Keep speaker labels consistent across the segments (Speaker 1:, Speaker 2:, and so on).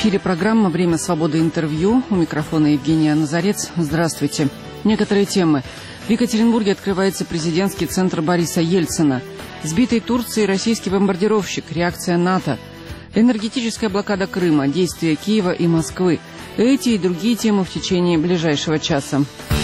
Speaker 1: эфире программа «Время свободы. Интервью». У микрофона Евгения Назарец. Здравствуйте. Некоторые темы. В Екатеринбурге открывается президентский центр Бориса Ельцина. Сбитый Турцией российский бомбардировщик. Реакция НАТО. Энергетическая блокада Крыма. Действия Киева и Москвы. Эти и другие темы в течение ближайшего часа.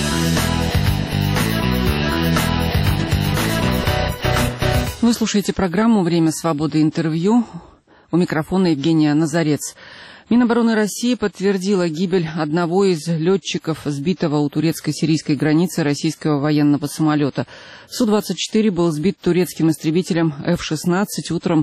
Speaker 1: Вы слушаете программу «Время свободы. Интервью». У микрофона Евгения Назарец. Минобороны России подтвердила гибель одного из летчиков сбитого у турецко-сирийской границы российского военного самолета. Су-24 был сбит турецким истребителем F-16 утром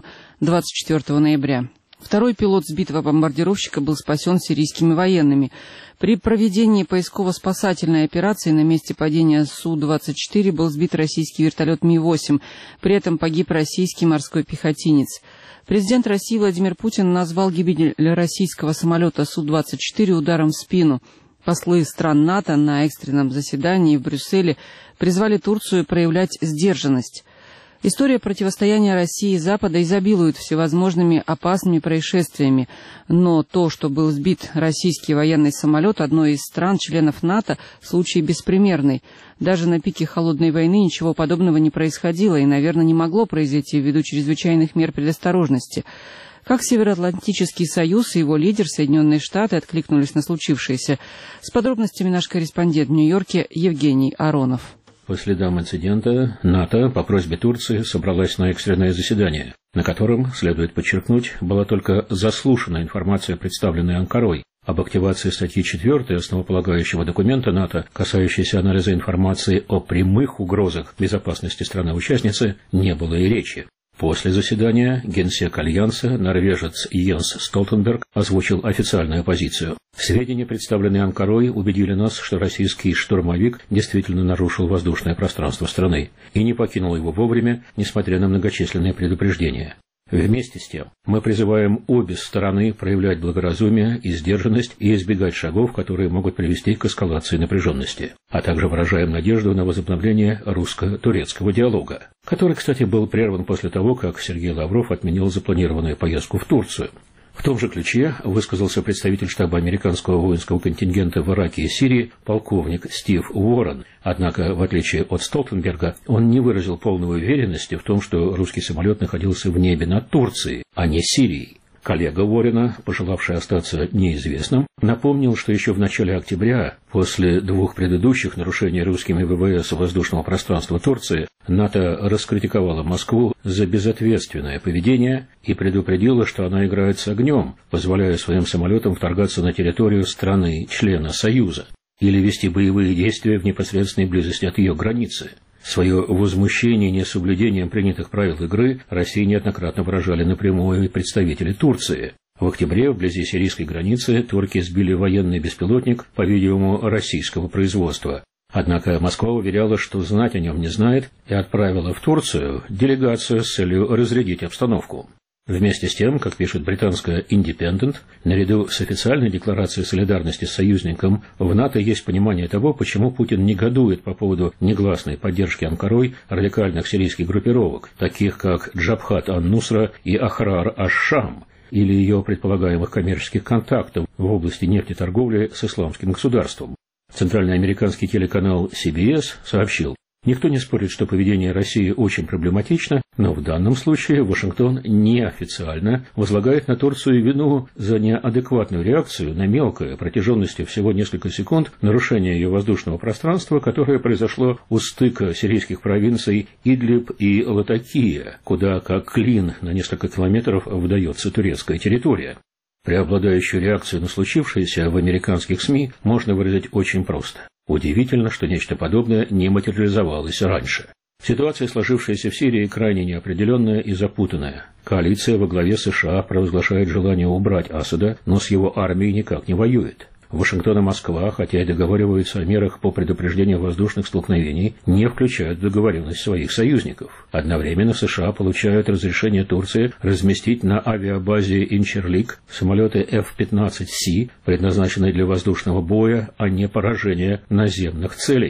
Speaker 1: 24 ноября. Второй пилот сбитого бомбардировщика был спасен сирийскими военными. При проведении поисково-спасательной операции на месте падения Су-24 был сбит российский вертолет Ми-8. При этом погиб российский морской пехотинец. Президент России Владимир Путин назвал гибель российского самолета Су-24 ударом в спину. Послы стран НАТО на экстренном заседании в Брюсселе призвали Турцию проявлять сдержанность. История противостояния России и Запада изобилует всевозможными опасными происшествиями. Но то, что был сбит российский военный самолет одной из стран-членов НАТО, случай беспримерный. Даже на пике холодной войны ничего подобного не происходило и, наверное, не могло произойти ввиду чрезвычайных мер предосторожности. Как Североатлантический союз и его лидер Соединенные Штаты откликнулись на случившееся? С подробностями наш корреспондент в Нью-Йорке Евгений Аронов.
Speaker 2: По следам инцидента, НАТО по просьбе Турции собралась на экстренное заседание, на котором, следует подчеркнуть, была только заслушана информация, представленная Анкарой. Об активации статьи 4 основополагающего документа НАТО, касающейся анализа информации о прямых угрозах безопасности страны-участницы, не было и речи. После заседания генсек Альянса, норвежец Йенс Столтенберг, озвучил официальную позицию. Сведения, представленные Анкарой, убедили нас, что российский штурмовик действительно нарушил воздушное пространство страны и не покинул его вовремя, несмотря на многочисленные предупреждения. Вместе с тем, мы призываем обе стороны проявлять благоразумие и сдержанность и избегать шагов, которые могут привести к эскалации напряженности, а также выражаем надежду на возобновление русско-турецкого диалога, который, кстати, был прерван после того, как Сергей Лавров отменил запланированную поездку в Турцию. В том же ключе высказался представитель штаба американского воинского контингента в Ираке и Сирии полковник Стив Уоррен. Однако, в отличие от Столтенберга, он не выразил полной уверенности в том, что русский самолет находился в небе над Турцией, а не Сирией. Коллега Уоррена, пожелавший остаться неизвестным, напомнил, что еще в начале октября, после двух предыдущих нарушений русскими ВВС воздушного пространства Турции, НАТО раскритиковала Москву за безответственное поведение и предупредила, что она играет с огнем, позволяя своим самолетам вторгаться на территорию страны-члена Союза или вести боевые действия в непосредственной близости от ее границы. Свое возмущение несоблюдением принятых правил игры России неоднократно выражали напрямую и представители Турции. В октябре вблизи сирийской границы турки сбили военный беспилотник, по-видимому, российского производства. Однако Москва уверяла, что знать о нем не знает, и отправила в Турцию делегацию с целью разрядить обстановку. Вместе с тем, как пишет британская «Индепендент», наряду с официальной декларацией солидарности с союзником, в НАТО есть понимание того, почему Путин негодует по поводу негласной поддержки Анкарой радикальных сирийских группировок, таких как Джабхат ан-Нусра и Ахрар аш-Шам, или ее предполагаемых коммерческих контактов в области нефтеторговли с исламским государством. Центральноамериканский телеканал CBS сообщил: никто не спорит, что поведение России очень проблематично, но в данном случае Вашингтон неофициально возлагает на Турцию вину за неадекватную реакцию на мелкое, протяженностью всего несколько секунд, нарушение ее воздушного пространства, которое произошло у стыка сирийских провинций Идлиб и Латакия, куда, как клин, на несколько километров вдается турецкая территория. Преобладающую реакцию на случившееся в американских СМИ можно выразить очень просто. Удивительно, что нечто подобное не материализовалось раньше. Ситуация, сложившаяся в Сирии, крайне неопределенная и запутанная. Коалиция во главе США провозглашает желание убрать Асада, но с его армией никак не воюет. Вашингтон и Москва, хотя и договариваются о мерах по предупреждению воздушных столкновений, не включают в договоренность своих союзников. Одновременно США получают разрешение Турции разместить на авиабазе Инчерлик самолеты F-15C, предназначенные для воздушного боя, а не поражения наземных целей.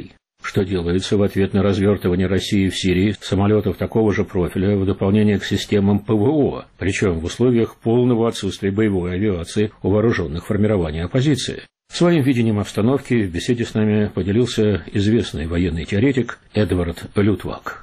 Speaker 2: что делается в ответ на развертывание России в Сирии самолетов такого же профиля в дополнение к системам ПВО, причем в условиях полного отсутствия боевой авиации у вооруженных формирований оппозиции. Своим видением обстановки в беседе с нами поделился известный военный теоретик Эдвард Лютвак.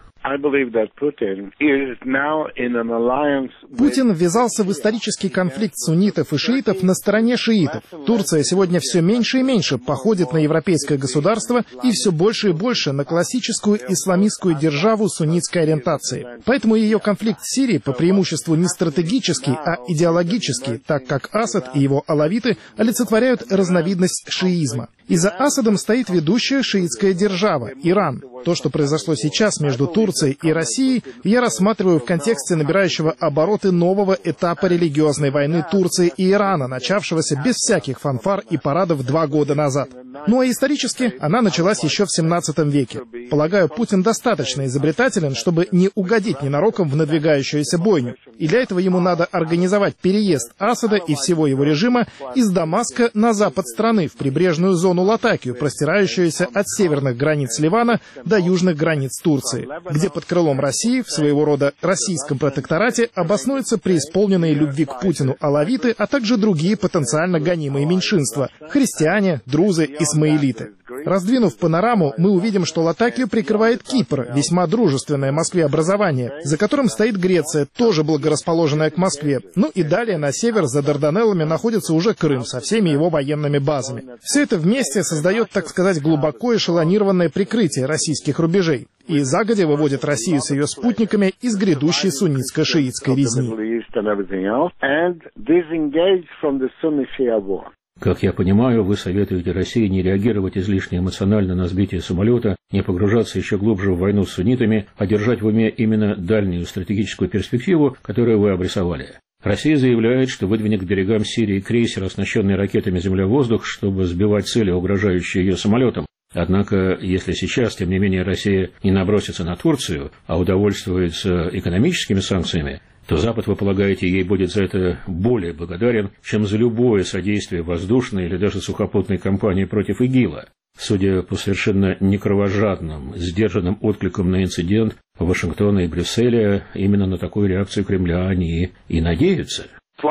Speaker 3: Путин ввязался в исторический конфликт суннитов и шиитов на стороне шиитов. Турция сегодня все меньше и меньше походит на европейское государство и все больше и больше на классическую исламистскую державу суннитской ориентации. Поэтому ее конфликт в Сирии по преимуществу не стратегический, а идеологический, так как Асад и его алавиты олицетворяют разновидность шиизма. И за Асадом стоит ведущая шиитская держава – Иран. То, что произошло сейчас между Турцией и Россией, я рассматриваю в контексте набирающего обороты нового этапа религиозной войны Турции и Ирана, начавшегося без всяких фанфар и парадов 2 года назад. Ну а исторически она началась еще в 17 веке. Полагаю, Путин достаточно изобретателен, чтобы не угодить ненароком в надвигающуюся бойню. И для этого ему надо организовать переезд Асада и всего его режима из Дамаска на запад страны, в прибрежную зону Латакию, простирающуюся от северных границ Ливана до южных границ Турции, где под крылом России, в своего рода российском протекторате, обоснуются преисполненные любви к Путину алавиты, а также другие потенциально гонимые меньшинства – христиане, друзы, исмаилиты. Раздвинув панораму, мы увидим, что Латакию прикрывает Кипр, весьма дружественное Москве образование, за которым стоит Греция, тоже благорасположенная к Москве. Ну и далее на север за Дарданеллами находится уже Крым со всеми его военными базами. Все это вместе создает, так сказать, глубоко эшелонированное прикрытие российских рубежей и загодя выводит Россию с ее спутниками из грядущей суннитско-шиитской резни.
Speaker 2: Как я понимаю, вы советуете России не реагировать излишне эмоционально на сбитие самолета, не погружаться еще глубже в войну с суннитами, а держать в уме именно дальнюю стратегическую перспективу, которую вы обрисовали. Россия заявляет, что выдвинет к берегам Сирии крейсер, оснащенный ракетами «Земля-воздух», чтобы сбивать цели, угрожающие ее самолетам. Однако, если сейчас, тем не менее, Россия не набросится на Турцию, а удовольствуется экономическими санкциями, то Запад, вы полагаете, ей будет за это более благодарен, чем за любое содействие воздушной или даже сухопутной кампании против ИГИЛа. Судя по совершенно некровожадным, сдержанным откликам на инцидент Вашингтона и Брюсселя, именно на такую реакцию Кремля они и надеются.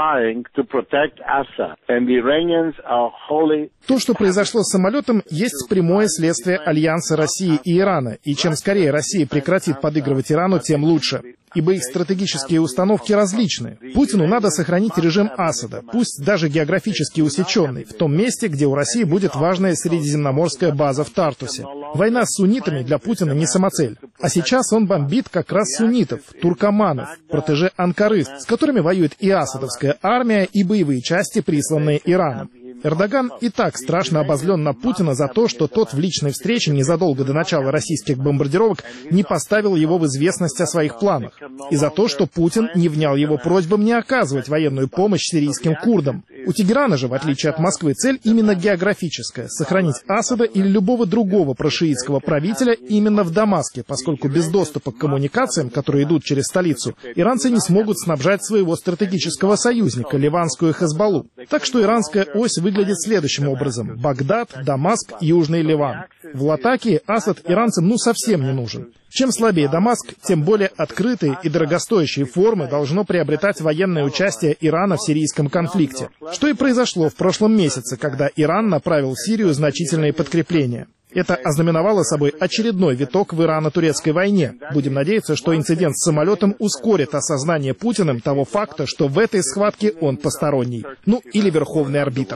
Speaker 3: То, что произошло с самолетом, есть прямое следствие альянса России и Ирана, и чем скорее Россия прекратит подыгрывать Ирану, тем лучше. Ибо их стратегические установки различны. Путину надо сохранить режим Асада, пусть даже географически усеченный, в том месте, где у России будет важная средиземноморская база в Тартусе. Война с суннитами для Путина не самоцель. А сейчас он бомбит как раз суннитов, туркоманов, протеже Анкары, с которыми воюет и асадовская армия, и боевые части, присланные Ираном. Эрдоган и так страшно обозлен на Путина за то, что тот в личной встрече незадолго до начала российских бомбардировок не поставил его в известность о своих планах. И за то, что Путин не внял его просьбам не оказывать военную помощь сирийским курдам. У Тегерана же, в отличие от Москвы, цель именно географическая – сохранить Асада или любого другого прошиитского правителя именно в Дамаске, поскольку без доступа к коммуникациям, которые идут через столицу, иранцы не смогут снабжать своего стратегического союзника – ливанскую Хезболлу. Так что иранская ось выглядит следующим образом: Багдад, Дамаск, Южный Ливан. В Латакии Асад иранцам совсем не нужен. Чем слабее Дамаск, тем более открытые и дорогостоящие формы должно приобретать военное участие Ирана в сирийском конфликте. Что и произошло в прошлом месяце, когда Иран направил в Сирию значительные подкрепления. Это ознаменовало собой очередной виток в ирано-турецкой войне. Будем надеяться, что инцидент с самолетом ускорит осознание Путиным того факта, что в этой схватке он посторонний. Или верховный арбитр.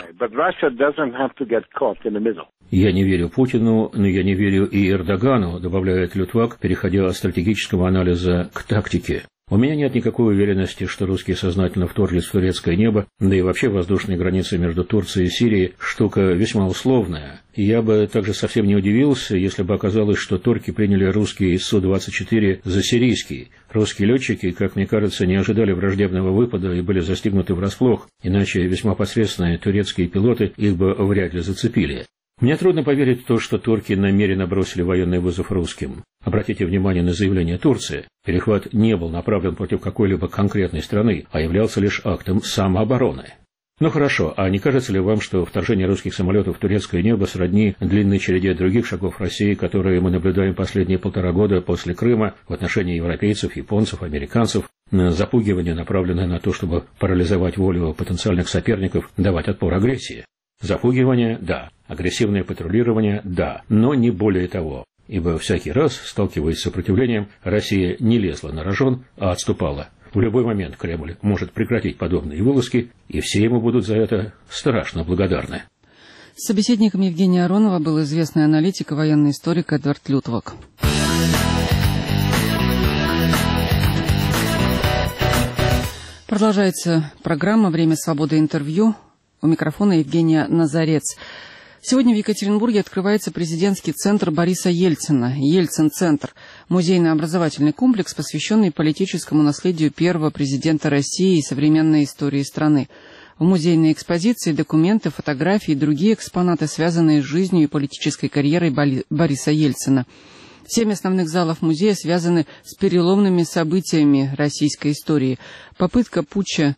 Speaker 2: Я не верю Путину, но я не верю и Эрдогану, добавляет Лютвак, переходя от стратегического анализа к тактике. У меня нет никакой уверенности, что русские сознательно вторглись в турецкое небо, да и вообще воздушные границы между Турцией и Сирией штука весьма условная. И я бы также совсем не удивился, если бы оказалось, что турки приняли русский Су-24 за сирийский. Русские летчики, как мне кажется, не ожидали враждебного выпада и были застигнуты врасплох, иначе весьма посредственные турецкие пилоты их бы вряд ли зацепили. Мне трудно поверить в то, что турки намеренно бросили военный вызов русским. Обратите внимание на заявление Турции. Перехват не был направлен против какой-либо конкретной страны, а являлся лишь актом самообороны. Ну хорошо, а не кажется ли вам, что вторжение русских самолетов в турецкое небо сродни длинной череде других шагов России, которые мы наблюдаем последние 1,5 года после Крыма в отношении европейцев, японцев, американцев, запугивание, направленное на то, чтобы парализовать волю потенциальных соперников, давать отпор агрессии? Запугивание – да, агрессивное патрулирование – да, но не более того. Ибо всякий раз, сталкиваясь с сопротивлением, Россия не лезла на рожон, а отступала. В любой момент Кремль может прекратить подобные вылазки, и все ему будут за это страшно благодарны.
Speaker 1: Собеседником Евгения Аронова был известный аналитик и военный историк Эдвард Лютвак. Продолжается программа «Время свободы. Интервью». У микрофона Евгения Назарец. Сегодня в Екатеринбурге открывается президентский центр Бориса Ельцина, Ельцин-центр, музейно-образовательный комплекс, посвященный политическому наследию первого президента России и современной истории страны. В музейной экспозиции документы, фотографии и другие экспонаты, связанные с жизнью и политической карьерой Бориса Ельцина. 7 основных залов музея связаны с переломными событиями российской истории. Попытка путча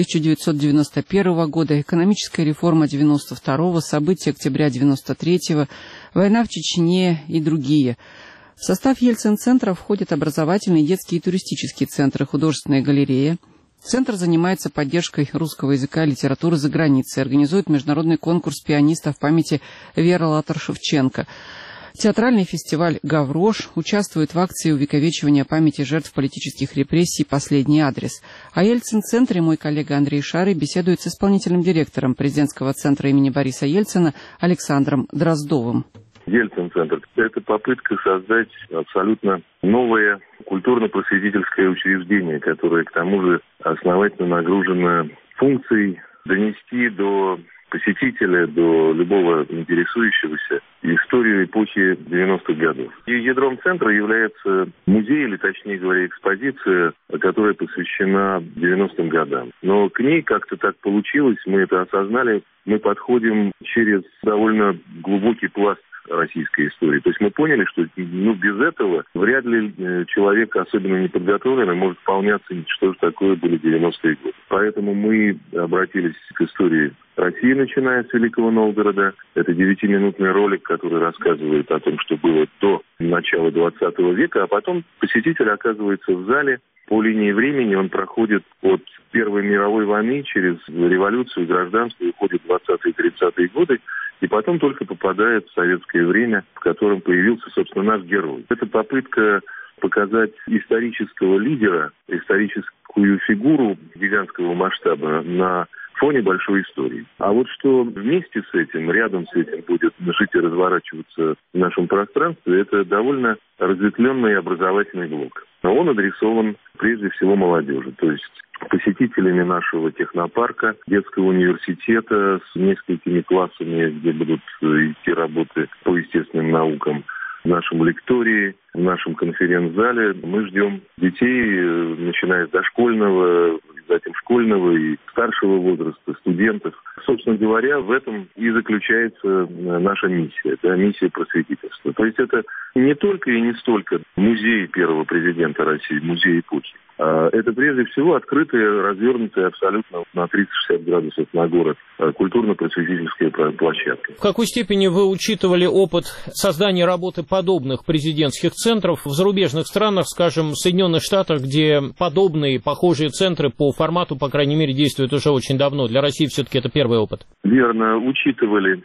Speaker 1: 1991 года, экономическая реформа 92-го, события октября 93-го, война в Чечне и другие. В состав Ельцин-центра входят образовательные, детские и туристические центры, художественная галерея. Центр занимается поддержкой русского языка и литературы за границей, организует международный конкурс пианистов памяти Веры Латер-Шевченко. Театральный фестиваль «Гаврош» участвует в акции увековечивания памяти жертв политических репрессий «Последний адрес». О Ельцин-центре мой коллега Андрей Шарый беседует с исполнительным директором президентского центра имени Бориса Ельцина Александром Дроздовым.
Speaker 4: Ельцин-центр – это попытка создать абсолютно новое культурно-просветительское учреждение, которое, к тому же, основательно нагружено функцией донести до посетителя, до любого интересующегося историю эпохи 90-х годов. И ядром центра является музей, или точнее говоря, экспозиция, которая посвящена 90-м годам. Но к ней как-то так получилось, мы это осознали, мы подходим через довольно глубокий пласт российской истории. То есть мы поняли, что без этого вряд ли человек, особенно неподготовленный, может вполняться, что же такое были 90-е годы. Поэтому мы обратились к истории России, начиная с Великого Новгорода. Это 9-минутный ролик, который рассказывает о том, что было до начала 20 века, а потом посетитель оказывается в зале. По линии времени он проходит от Первой мировой войны через революцию, гражданство, уходит в 20-30-е годы, и потом только попадает в советское время, в котором появился, собственно, наш герой. Это попытка показать исторического лидера, историческую фигуру гигантского масштаба на фоне большой истории. А вот что вместе с этим, рядом с этим будет жить и разворачиваться в нашем пространстве, это довольно разветвленный образовательный блок. Но он адресован прежде всего молодежи, то есть посетителями нашего технопарка, детского университета с несколькими классами, где будут идти работы по естественным наукам, в нашем лектории, в нашем конференц-зале. Мы ждем детей, начиная с дошкольного, затем школьного и старшего возраста, студентов. Собственно говоря, в этом и заключается наша миссия. Это миссия просветительства. То есть это не только и не столько музей первого президента России, музей эпохи. Это прежде всего открытая, развернутая абсолютно на 360 градусов на город культурно-просветительская площадка.
Speaker 5: В какой степени вы учитывали опыт создания работы подобных президентских центров в зарубежных странах, скажем, в Соединенных Штатах, где подобные, похожие центры по формату, по крайней мере, действуют уже очень давно? Для России все-таки это первый опыт.
Speaker 4: Верно, учитывали.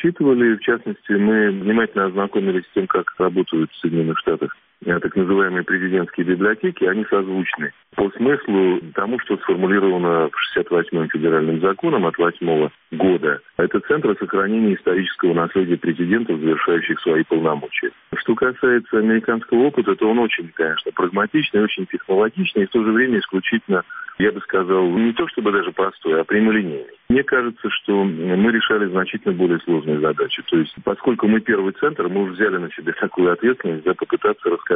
Speaker 4: В частности, мы внимательно ознакомились с тем, как работают в Соединенных Штатах так называемые президентские библиотеки, они созвучны по смыслу тому, что сформулировано в 68-м федеральным законом от 2008 года. Это Центр сохранения исторического наследия президентов, завершающих свои полномочия. Что касается американского опыта, то он очень, конечно, прагматичный, очень технологичный и в то же время исключительно, я бы сказал, не то чтобы даже простой, а прямолинейный. Мне кажется, что мы решали значительно более сложные задачи. То есть, поскольку мы первый центр, мы уже взяли на себя такую ответственность, попытаться рассказать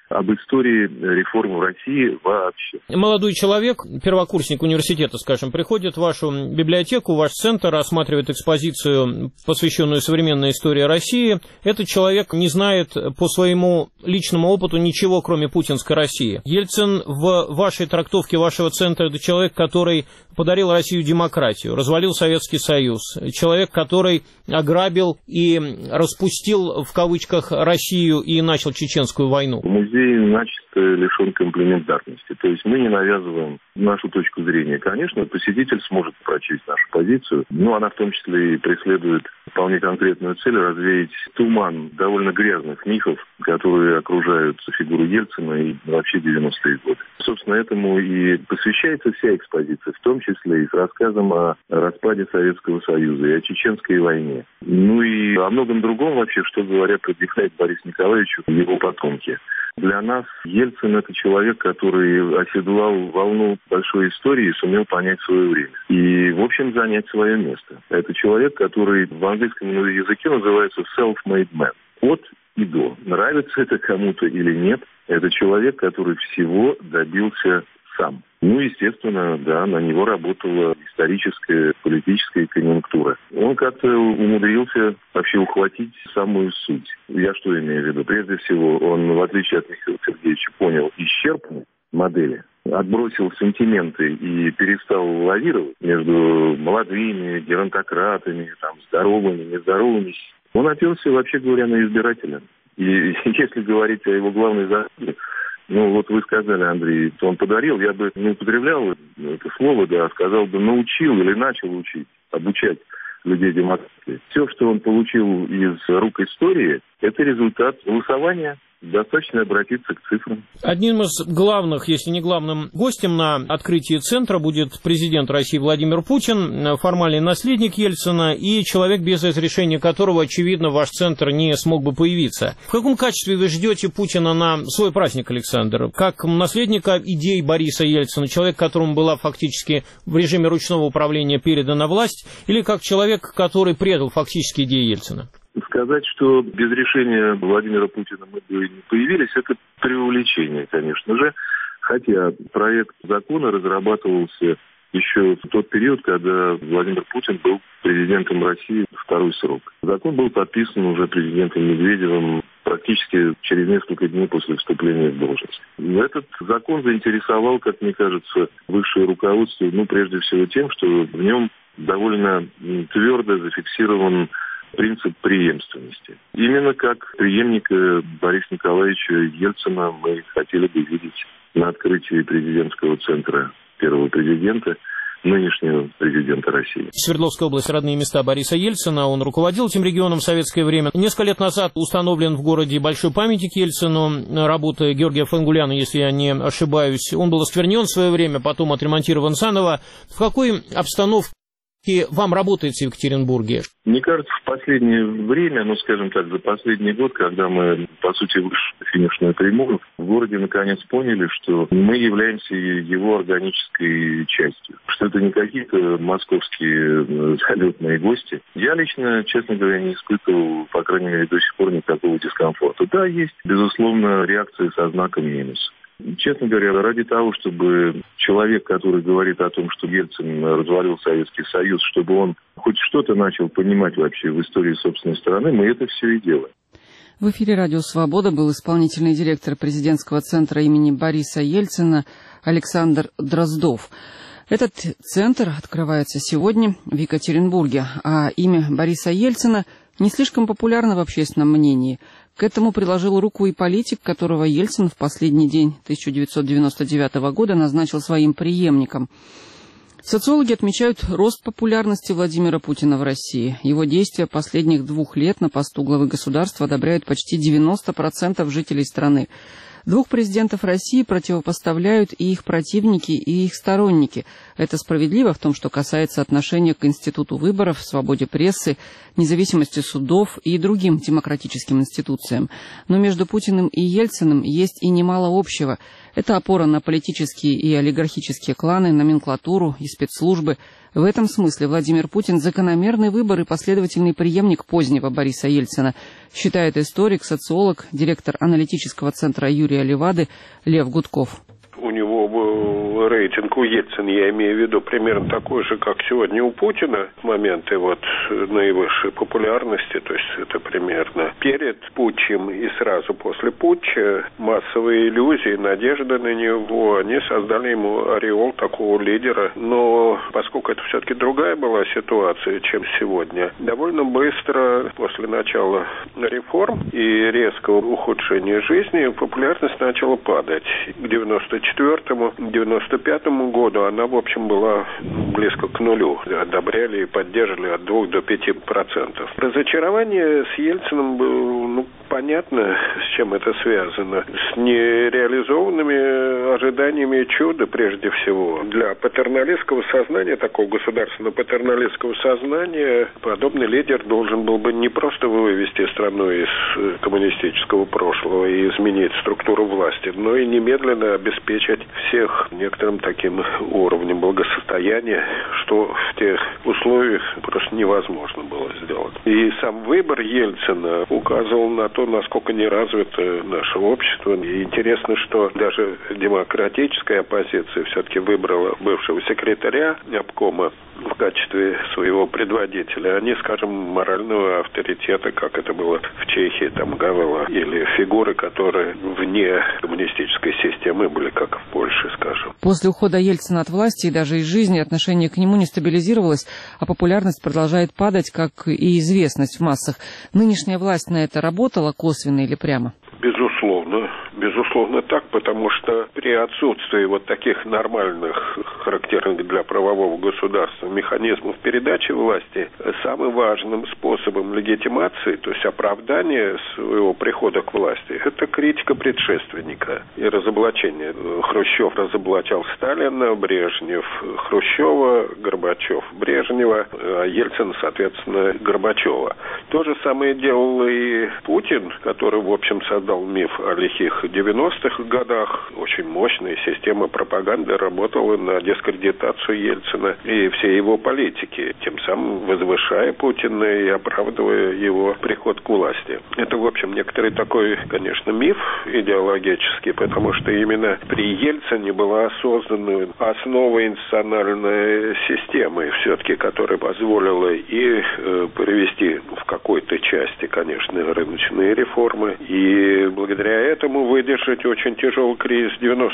Speaker 4: об истории реформ в России вообще.
Speaker 5: Молодой человек, первокурсник университета, скажем, приходит в вашу библиотеку, в ваш центр, осматривает экспозицию, посвященную современной истории России. Этот человек не знает по своему личному опыту ничего, кроме путинской России. Ельцин в вашей трактовке вашего центра – это человек, который подарил Россию демократию, развалил Советский Союз, человек, который ограбил и распустил, в кавычках, Россию и начал Чеченскую войну.
Speaker 4: Музей начисто лишен комплементарности. То есть мы не навязываем нашу точку зрения. Конечно, посетитель сможет прочесть нашу позицию, но она в том числе и преследует вполне конкретную цель — развеять туман довольно грязных мифов, которые окружают фигуру Ельцина и вообще 90-е годы. Собственно, этому и посвящается вся экспозиция, в том числе и с рассказом о распаде Советского Союза и о Чеченской войне. Ну и о многом другом вообще, что говорят о Борису Николаевичу и его потомки. Для нас Ельцин — это человек, который оседлал волну большой истории и сумел понять свое время. И, в общем, занять свое место. Это человек, который в английском языке называется self-made man. От и до. Нравится это кому-то или нет, это человек, который всего добился сам. Ну, естественно, да, на него работала историческая, политическая конъюнктура. Он как-то умудрился вообще ухватить самую суть. Я что имею в виду? Прежде всего, он, в отличие от Михаила Сергеевича, понял исчерпанно модели, отбросил сантименты и перестал лавировать между молодыми, геронтократами, там, здоровыми, нездоровыми. Он оперся, вообще говоря, на избирателя. И если говорить о его главной заслуге, ну, вот вы сказали, Андрей, что он подарил, я бы не употреблял это слово, да, сказал бы научил или начал учить, обучать людей демократии. Все, что он получил из рук истории, это результат голосования. Достаточно обратиться к цифрам.
Speaker 5: Одним из главных, если не главным гостем на открытии центра будет президент России Владимир Путин, формальный наследник Ельцина и человек, без разрешения которого, очевидно, ваш центр не смог бы появиться. В каком качестве вы ждете Путина на свой праздник, Александр? Как наследника идей Бориса Ельцина, человек, которому была фактически в режиме ручного управления передана власть, или как человек, который предал фактически идеи Ельцина?
Speaker 4: Сказать, что без решения Владимира Путина мы бы не появились, это преувеличение, конечно же. Хотя проект закона разрабатывался еще в тот период, когда Владимир Путин был президентом России второй срок. Закон был подписан уже президентом Медведевым практически через несколько дней после вступления в должность. Этот закон заинтересовал, как мне кажется, высшее руководство, прежде всего тем, что в нем довольно твердо зафиксирован принцип преемственности. Именно как преемника Бориса Николаевича Ельцина мы хотели бы видеть на открытии президентского центра первого президента, нынешнего президента России.
Speaker 5: Свердловская область — родные места Бориса Ельцина. Он руководил этим регионом в советское время. Несколько лет назад установлен в городе большой памятник Ельцину, работа Георгия Фангуляна, если я не ошибаюсь. Он был осквернен в свое время, потом отремонтирован заново. В какой обстановке вам работается в Екатеринбурге?
Speaker 4: Мне кажется, в последнее время, скажем так, за последний год, когда мы, по сути, вышли на финишную прямую, в городе наконец поняли, что мы являемся его органической частью. Что это не какие-то московские залетные гости. Я лично, честно говоря, не испытывал, по крайней мере, до сих пор никакого дискомфорта. Да, есть, безусловно, реакции со знаком минус. Честно говоря, ради того, чтобы человек, который говорит о том, что Ельцин развалил Советский Союз, чтобы он хоть что-то начал понимать вообще в истории собственной страны, мы это все и делаем.
Speaker 1: В эфире «Радио Свобода» был исполнительный директор президентского центра имени Бориса Ельцина Александр Дроздов. Этот центр открывается сегодня в Екатеринбурге, а имя Бориса Ельцина не слишком популярно в общественном мнении. К этому приложил руку и политик, которого Ельцин в последний день 1999 года назначил своим преемником. Социологи отмечают рост популярности Владимира Путина в России. Его действия последних 2 лет на посту главы государства одобряют почти 90% жителей страны. 2 президентов России противопоставляют и их противники, и их сторонники. Это справедливо в том, что касается отношения к институту выборов, свободе прессы, независимости судов и другим демократическим институциям. Но между Путиным и Ельциным есть и немало общего. Это опора на политические и олигархические кланы, номенклатуру и спецслужбы. В этом смысле Владимир Путин – закономерный выбор и последовательный преемник позднего Бориса Ельцина, считает историк, социолог, директор аналитического центра Юрия Левады Лев Гудков.
Speaker 6: У него был рейтинг у Ельцина, я имею в виду, примерно такой же, как сегодня у Путина, в моменты наивысшей популярности, то есть это примерно перед путчем и сразу после путча, массовые иллюзии, надежды на него, они создали ему ореол такого лидера. Но поскольку это все-таки другая была ситуация, чем сегодня, довольно быстро после начала реформ и резкого ухудшения жизни популярность начала падать. К 1994-1995 году она, в общем, была близко к нулю. Одобряли и поддерживали от 2 до 5%. Разочарование с Ельциным было, понятно, с чем это связано. С нереализованными ожиданиями чуда, прежде всего. Для патерналистского сознания, такого государственно-патерналистского сознания, подобный лидер должен был бы не просто вывести страну из коммунистического прошлого и изменить структуру власти, но и немедленно обеспечить всех некоторым таким уровнем благосостояния, что в тех условиях просто невозможно было сделать. И сам выбор Ельцина указывал на то, насколько неразвито наше общество. И интересно, что даже демократическая оппозиция все-таки выбрала бывшего секретаря обкома в качестве своего предводителя, а не, скажем, морального авторитета, как это было в Чехии, там Гавела, или фигуры, которые вне коммунистической системы были, как в Польше, скажем.
Speaker 1: После ухода Ельцина от власти и даже из жизни отношение к нему не стабилизировалось, а популярность продолжает падать, как и известность в массах. Нынешняя власть на это работала косвенно или прямо?
Speaker 6: Безусловно так, потому что при отсутствии таких нормальных, характерных для правового государства механизмов передачи власти, самым важным способом легитимации, то есть оправдания своего прихода к власти, это критика предшественника и разоблачение. Хрущев разоблачал Сталина, Брежнев Хрущева, Горбачев Брежнева, а Ельцин, соответственно, Горбачева. То же самое делал и Путин, который, в общем, создал миф о лихих 90-х годах. Очень мощная система пропаганды работала на дискредитацию Ельцина и всей его политики, тем самым возвышая Путина и оправдывая его приход к власти. Это, в общем, некоторый такой, конечно, миф идеологический, потому что именно при Ельцине была создана основа институциональной системы, все-таки, которая позволила и провести в какой-то части, конечно, рыночные реформы, и благодаря этому выдержать очень тяжелый кризис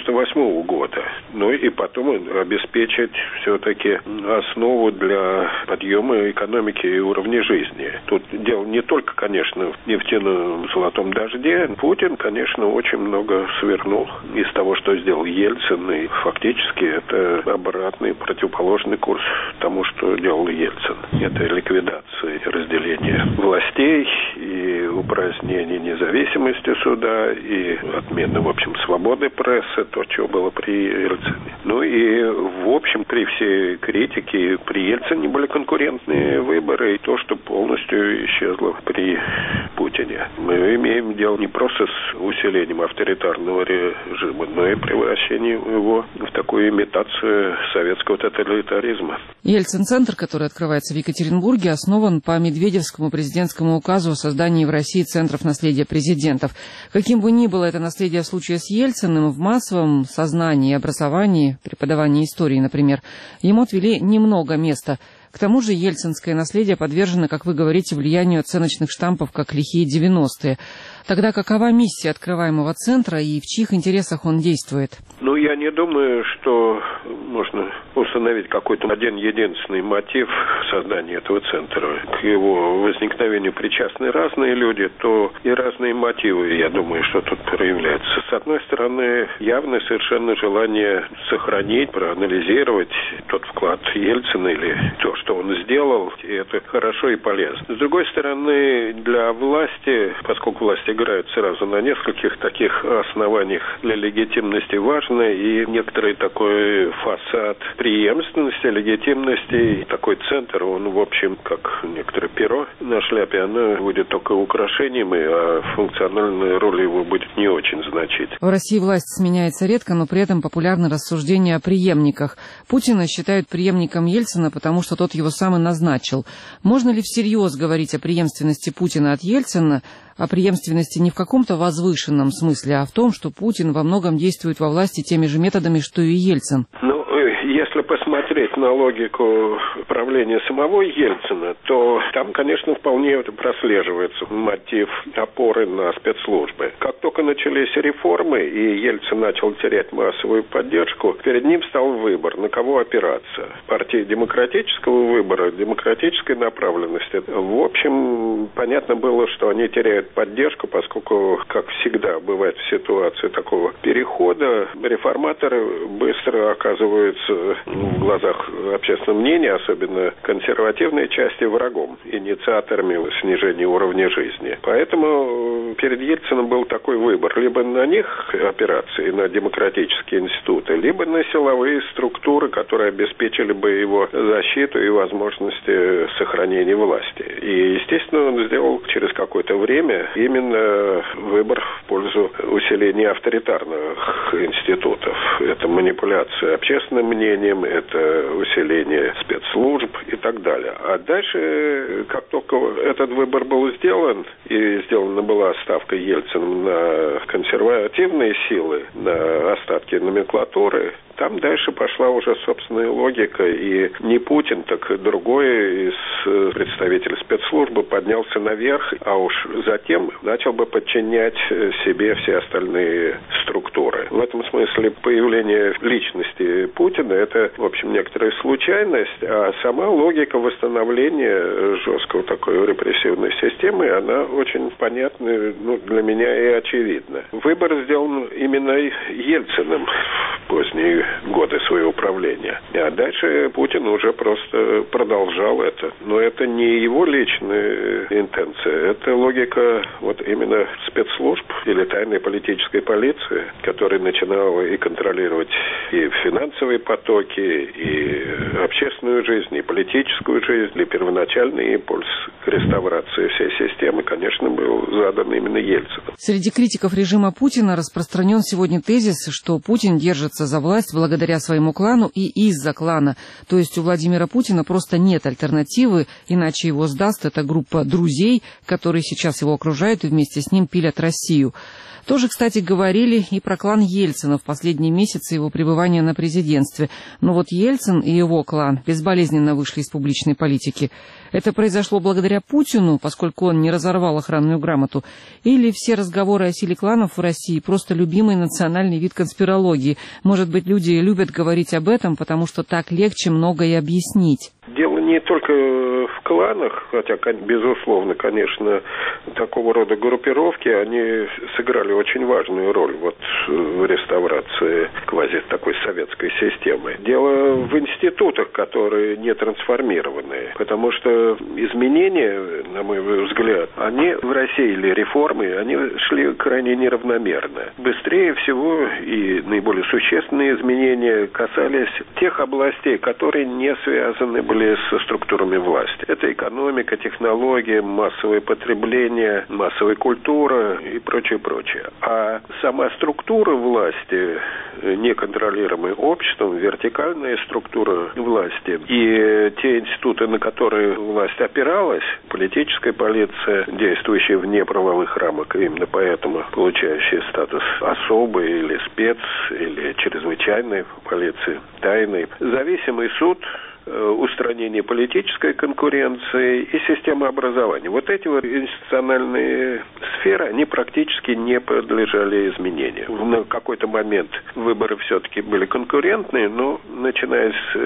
Speaker 6: 98 года. Ну и потом обеспечить все-таки основу для подъема экономики и уровня жизни. Тут дело не только, конечно, в нефтяном золотом дожде. Путин, конечно, очень много свернул из того, что сделал Ельцин, и фактически это обратный, противоположный курс тому, что делал Ельцин. Это ликвидация и разделение властей и упразднение независимости суда и отмена, в общем, свободы прессы, то, что было при Ельцине. Ну и, в общем, при всей критике при Ельцине были конкурентные выборы, и то, что полностью исчезло при Путине. Мы имеем дело не просто с усилением авторитарного режима, но и превращением его в такую имитацию советского тоталитаризма.
Speaker 1: Ельцин-центр, который открывается в Екатеринбурге, основан по Медведевскому президентскому указу о создании в России центров наследия президентов. Каким бы ни было это наследие в случае с Ельциным, в массовом сознании и образовании, преподавании истории, например, ему отвели немного места. К тому же ельцинское наследие подвержено, как вы говорите, влиянию оценочных штампов, как лихие 90-е. Тогда какова миссия открываемого центра и в чьих интересах он действует?
Speaker 6: Я не думаю, что можно установить какой-то один единственный мотив создания этого центра. К его возникновению причастны разные люди, то и разные мотивы, я думаю, что тут проявляются. С одной стороны, явное совершенно желание сохранить, проанализировать тот вклад Ельцина или то, что что он сделал, и это хорошо и полезно. С другой стороны, для власти, поскольку власть играет сразу на нескольких таких основаниях для легитимности, важно и некоторый такой фасад преемственности, легитимности, и такой центр, он, в общем, как некоторое перо на шляпе, оно будет только украшением, а функциональная роль его будет не очень значительной.
Speaker 1: В России власть сменяется редко, но при этом популярны рассуждения о преемниках. Путина считают преемником Ельцина, потому что тот его сам и назначил. Можно ли всерьез говорить о преемственности Путина от Ельцина, о преемственности не в каком-то возвышенном смысле, а в том, что Путин во многом действует во власти теми же методами, что и Ельцин?
Speaker 6: Если посмотреть на логику правления самого Ельцина, то там, конечно, вполне прослеживается мотив опоры на спецслужбы. Как только начались реформы, и Ельцин начал терять массовую поддержку, перед ним стал выбор, на кого опираться. Партии демократического выбора, демократической направленности. В общем, понятно было, что они теряют поддержку, поскольку, как всегда бывает в ситуации такого перехода, реформаторы быстро оказываются в глазах общественного мнения, особенно консервативной части, врагом, инициаторами снижения уровня жизни. Поэтому перед Ельциным был такой выбор: либо на них опираться и на демократические институты, либо на силовые структуры, которые обеспечили бы его защиту и возможности сохранения власти. И, естественно, он сделал через какое-то время именно выбор в пользу усиления авторитарных институтов. Это манипуляция общественным мнением, это усиление спецслужб и так далее. А дальше, как только этот выбор был сделан, и сделана была ставка Ельциным на консервативные силы, на остатки номенклатуры, там дальше пошла уже собственная логика, и не Путин, так другой из представителей спецслужбы поднялся наверх, а уж затем начал бы подчинять себе все остальные структуры. В этом смысле появление личности Путина — это, в общем, некоторая случайность, а сама логика восстановления жесткого такой репрессивной системы, она очень понятна, для меня и очевидна. Выбор сделан именно Ельциным в поздние годы своего правления. А дальше Путин уже просто продолжал это. Но это не его личная интенция, это логика вот именно спецслужб или тайной политической полиции, которая начинала и контролировать и финансовые потоки, и общественную жизнь, и политическую жизнь. И первоначальный импульс к реставрации всей системы, конечно, был задан именно Ельцином.
Speaker 1: Среди критиков режима Путина распространен сегодня тезис, что Путин держится за власть благодаря своему клану и из-за клана. То есть у Владимира Путина просто нет альтернативы, иначе его сдаст эта группа друзей, которые сейчас его окружают и вместе с ним пилят Россию. Тоже, кстати, говорили и про клан Ельцина в последние месяцы его пребывания на президентстве. Но вот Ельцин и его клан безболезненно вышли из публичной политики. Это произошло благодаря Путину, поскольку он не разорвал охранную грамоту, или все разговоры о силе кланов в России просто любимый национальный вид конспирологии. Может быть, люди любят говорить об этом, потому что так легче многое объяснить.
Speaker 6: Дело не только в кланах, хотя, безусловно, конечно, такого рода группировки, они сыграли очень важную роль вот в реставрации квази такой советской системы. Дело в институтах, которые не трансформированы, потому что изменения, на мой взгляд, они в России, или реформы, они шли крайне неравномерно. Быстрее всего и наиболее существенные изменения касались тех областей, которые не связаны были со структурами власти. Это экономика, технологии, массовое потребление, массовая культура и прочее, прочее. А сама структура власти, неконтролируемая обществом, вертикальная структура власти и те институты, на которые власть опиралась, политическая полиция, действующая вне правовых рамок, именно поэтому получающая статус особой или спец, или чрезвычайной полиции, тайной, зависимый суд, устранение политической конкуренции и система образования. Вот эти вот институциональные сферы, они практически не подлежали изменению. На какой-то момент выборы все-таки были конкурентные, но начиная с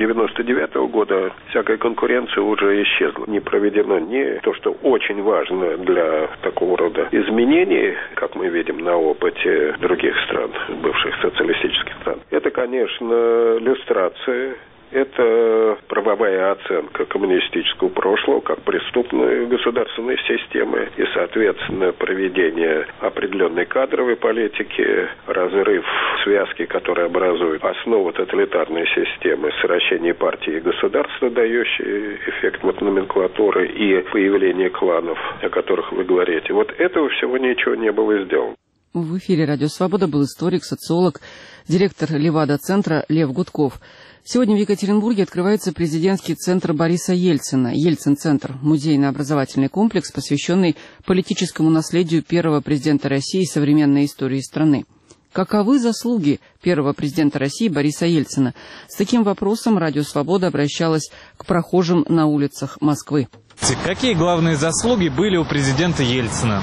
Speaker 6: 99-го года всякая конкуренция уже исчезла. Не проведено не то, что очень важно для такого рода изменений, как мы видим на опыте других стран, бывших социалистических стран. Это, конечно, люстрация Это правовая оценка коммунистического прошлого как преступной государственной системы и, соответственно, проведение определенной кадровой политики, разрыв связки, которые образуют основу тоталитарной системы, сращение партии и государства, дающие эффект номенклатуры и появление кланов, о которых вы говорите. Вот этого всего ничего не было сделано.
Speaker 1: В эфире «Радио Свобода» был историк, социолог, директор Левада-центра Лев Гудков. Сегодня в Екатеринбурге открывается президентский центр Бориса Ельцина, Ельцин-центр, музейно-образовательный комплекс, посвященный политическому наследию первого президента России и современной истории страны. Каковы заслуги первого президента России Бориса Ельцина? С таким вопросом «Радио Свобода» обращалась к прохожим на улицах Москвы.
Speaker 7: Какие главные заслуги были у президента Ельцина?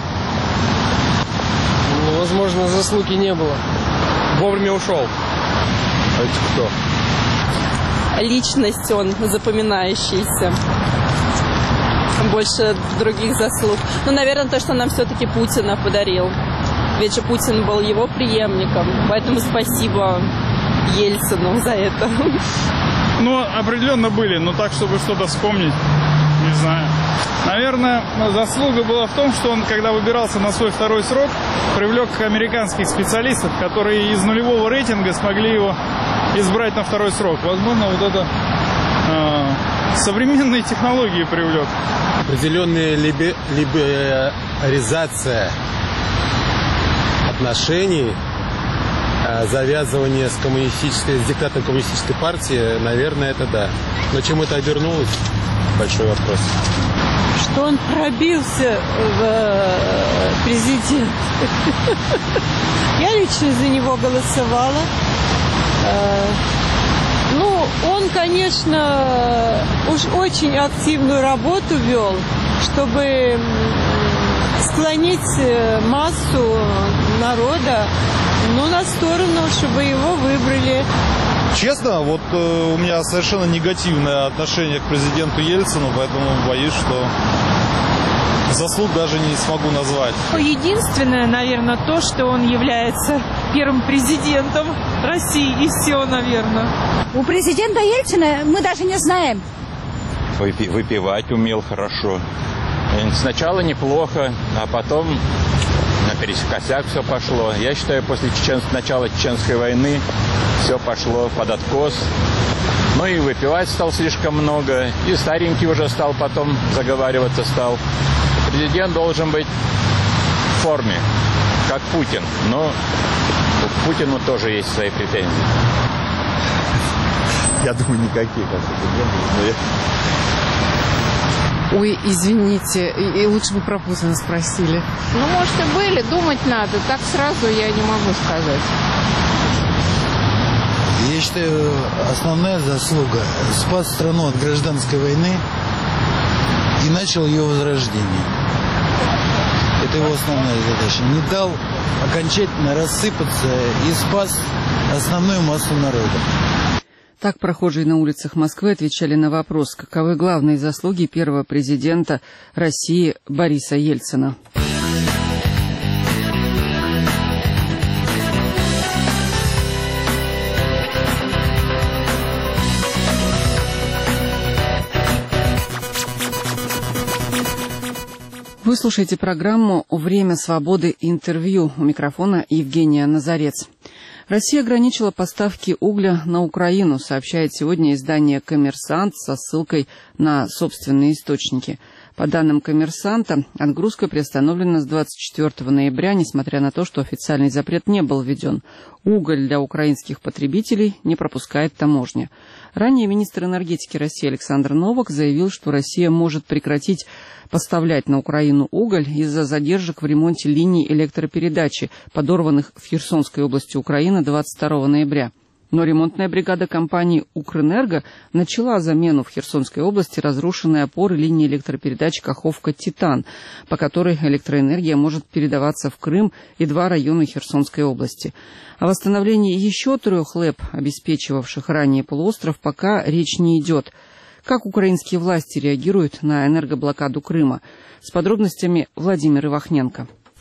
Speaker 8: Возможно, заслуги не было. Вовремя ушел.
Speaker 7: А это кто?
Speaker 9: Личность он запоминающийся. Больше других заслуг. Ну, наверное, то, что нам все-таки Путина подарил. Ведь же Путин был его преемником. Поэтому спасибо Ельцину за это.
Speaker 10: Ну, определенно были, но так, чтобы что-то вспомнить, не знаю. Наверное, заслуга была в том, что он, когда выбирался на свой второй срок, привлек американских специалистов, которые из нулевого рейтинга смогли его избрать на второй срок. Возможно, вот это современные технологии привлек.
Speaker 11: Определенная либерализация отношений, завязывание с диктатом коммунистической партии, наверное, это да. Но чем это обернулось? Большой вопрос.
Speaker 12: Что он пробился в президент. Я лично за него голосовала. Ну, он, конечно, уж очень активную работу вел, чтобы склонить массу народа, ну, на сторону, чтобы его выбрали.
Speaker 10: Честно, вот у меня совершенно негативное отношение к президенту Ельцину, поэтому боюсь, что заслуг даже не смогу назвать.
Speaker 12: Единственное, наверное, то, что он является первым президентом России, и все, наверное.
Speaker 13: У президента Ельцина мы даже не знаем.
Speaker 14: Выпивать умел хорошо. Сначала неплохо, а потом наперекосяк все пошло. Я считаю, после начала Чеченской войны все пошло под откос. Ну и выпивать стал слишком много. И старенький уже стал потом заговариваться стал. Президент должен быть в форме, как Путин. Но к Путину тоже есть свои претензии.
Speaker 11: Я думаю, никаких особо.
Speaker 15: Ой, извините, и лучше бы про Путина спросили.
Speaker 16: Ну, может, и были, думать надо. Так сразу я не могу сказать.
Speaker 17: Я считаю, основная заслуга – спас страну от гражданской войны и начал ее возрождение. Это его основная задача. Не дал окончательно рассыпаться и спас основную массу народа.
Speaker 1: Так прохожие на улицах Москвы отвечали на вопрос, каковы главные заслуги первого президента России Бориса Ельцина. Вы слушаете программу «Время свободы. Интервью». У микрофона Евгения Назарец. Россия ограничила поставки угля на Украину, сообщает сегодня издание «Коммерсант» со ссылкой на собственные источники. По данным «Коммерсанта», отгрузка приостановлена с 24 ноября, несмотря на то, что официальный запрет не был введен. Уголь для украинских потребителей не пропускает таможня. Ранее министр энергетики России Александр Новак заявил, что Россия может прекратить поставлять на Украину уголь из-за задержек в ремонте линий электропередачи, подорванных в Херсонской области Украины 22 ноября. Но ремонтная бригада компании «Укрэнерго» начала замену в Херсонской области разрушенной опоры линии электропередач Каховка-Титан, по которой электроэнергия может передаваться в Крым и 2 района Херсонской области. О восстановлении еще 3 ЛЭП, обеспечивавших ранее полуостров, пока речь не идет. Как украинские власти реагируют на энергоблокаду Крыма? С подробностями Владимир Ивахненко.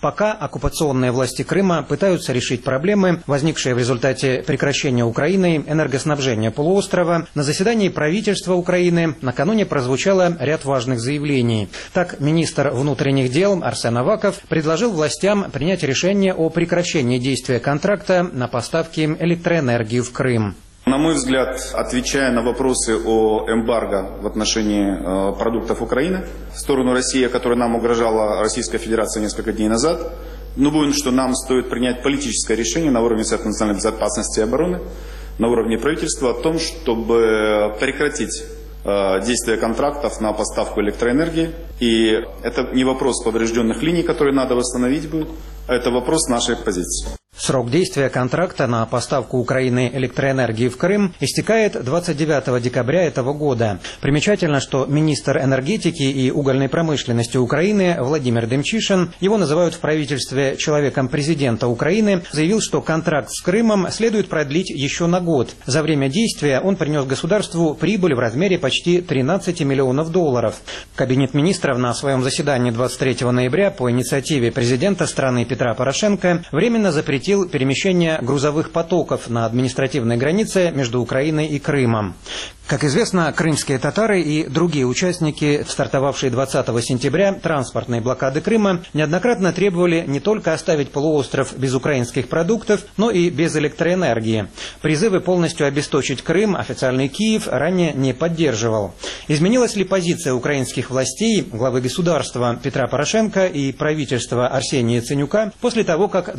Speaker 18: Пока оккупационные власти Крыма пытаются решить проблемы, возникшие в результате прекращения Украиной энергоснабжения полуострова, на заседании правительства Украины накануне прозвучало ряд важных заявлений. Так, министр внутренних дел Арсен Аваков предложил властям принять решение о прекращении действия контракта на поставки электроэнергии в Крым.
Speaker 19: На мой взгляд, отвечая на вопросы о эмбарго в отношении продуктов Украины в сторону России, которая нам угрожала Российская Федерация несколько дней назад, думаю, что нам стоит принять политическое решение на уровне Совета национальной безопасности и обороны, на уровне правительства о том, чтобы прекратить действия контрактов на поставку электроэнергии. И это не вопрос поврежденных линий, которые надо восстановить будет, а это вопрос нашей позиции.
Speaker 18: Срок действия контракта на поставку Украины электроэнергии в Крым истекает 29 декабря этого года. Примечательно, что министр энергетики и угольной промышленности Украины Владимир Демчишин, его называют в правительстве человеком президента Украины, заявил, что контракт с Крымом следует продлить еще на год. За время действия он принес государству прибыль в размере почти 13 миллионов долларов. Кабинет министров на своем заседании 23 ноября по инициативе президента страны Петра Порошенко временно запретил перемещение грузовых потоков на административной границе между Украиной и Крымом. Как известно, крымские татары и другие участники, стартовавшие 20 сентября транспортной блокады Крыма, неоднократно требовали не только оставить полуостров без украинских продуктов, но и без электроэнергии. Призывы полностью обесточить Крым официальный Киев ранее не поддерживал. Изменилась ли позиция украинских властей, главы государства Петра Порошенко и правительства Арсения Яценюка после того, как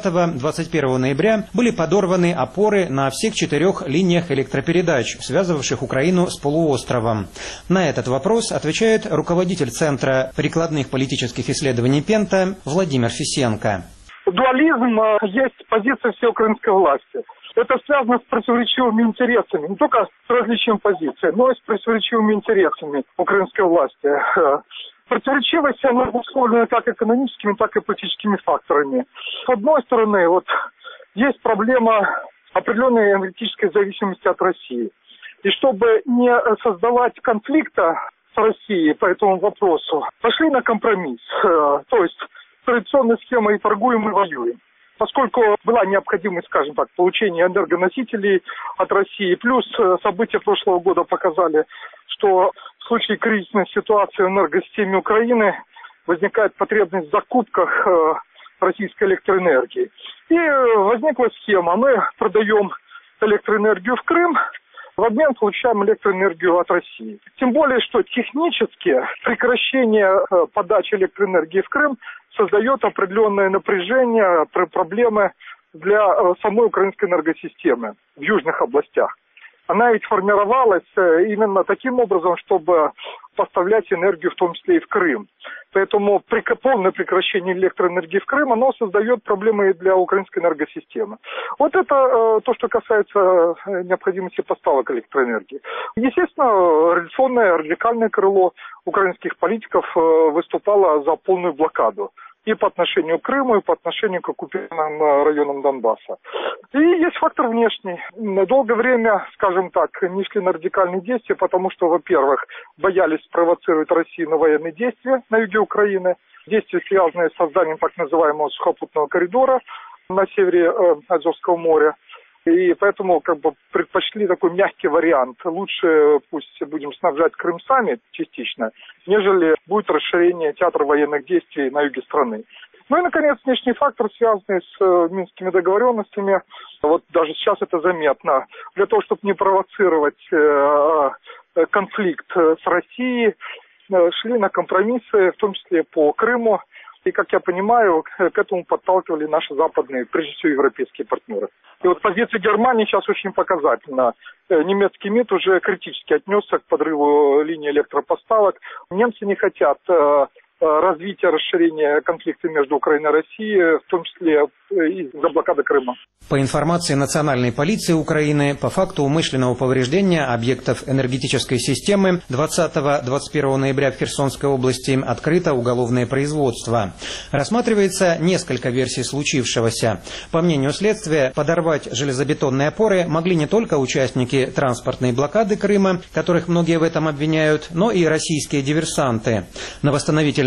Speaker 18: 20-21 ноября были подорваны опоры на всех 4 линиях электропередач, связывавших Украину с полуостровом? На этот вопрос отвечает руководитель Центра прикладных политических исследований Пента Владимир Фисенко.
Speaker 20: Дуализм есть позиция всей украинской власти. Это связано с противоречивыми интересами, не только с различием позиций, но и с противоречивыми интересами украинской власти. Противоречивость, она обусловлена как экономическими, так и политическими факторами. С одной стороны, есть проблема определенной энергетической зависимости от России. И чтобы не создавать конфликта с Россией по этому вопросу, пошли на компромисс. То есть традиционная схема и торгуем, и воюем. Поскольку была необходимость, скажем так, получения энергоносителей от России, плюс события прошлого года показали, что в случае кризисной ситуации в энергосистеме Украины возникает потребность в закупках российской электроэнергии. И возникла схема. Мы продаем электроэнергию в Крым, в обмен получаем электроэнергию от России. Тем более, что технически прекращение подачи электроэнергии в Крым создает определенное напряжение, проблемы для самой украинской энергосистемы в южных областях. Она ведь формировалась именно таким образом, чтобы поставлять энергию в том числе и в Крым. Поэтому полное прекращение электроэнергии в Крым, оно создает проблемы и для украинской энергосистемы. Вот это то, что касается необходимости поставок электроэнергии. Естественно, революционное, радикальное крыло украинских политиков выступало за полную блокаду. И по отношению к Крыму, и по отношению к оккупированным районам Донбасса. И есть фактор внешний. Долгое время, скажем так, не шли на радикальные действия, потому что, во-первых, боялись спровоцировать Россию на военные действия на юге Украины. Действия, связанные с созданием так называемого сухопутного коридора на севере Азовского моря. И поэтому предпочли такой мягкий вариант. Лучше пусть будем снабжать Крым сами частично, нежели будет расширение театра военных действий на юге страны. Ну и, наконец, внешний фактор, связанный с минскими договоренностями. Вот даже сейчас это заметно. Для того, чтобы не провоцировать конфликт с Россией, шли на компромиссы, в том числе по Крыму. И, как я понимаю, к этому подталкивали наши западные, прежде всего, европейские партнеры. И вот позиция Германии сейчас очень показательна. Немецкий МИД уже критически отнесся к подрыву линии электропоставок. Немцы не хотят развития, расширения конфликта между Украиной и Россией, в том числе из-за блокады Крыма.
Speaker 18: По информации Национальной полиции Украины, по факту умышленного повреждения объектов энергетической системы 20-21 ноября в Херсонской области открыто уголовное производство. Рассматривается несколько версий случившегося. По мнению следствия, подорвать железобетонные опоры могли не только участники транспортной блокады Крыма, которых многие в этом обвиняют, но и российские диверсанты. На восстановительные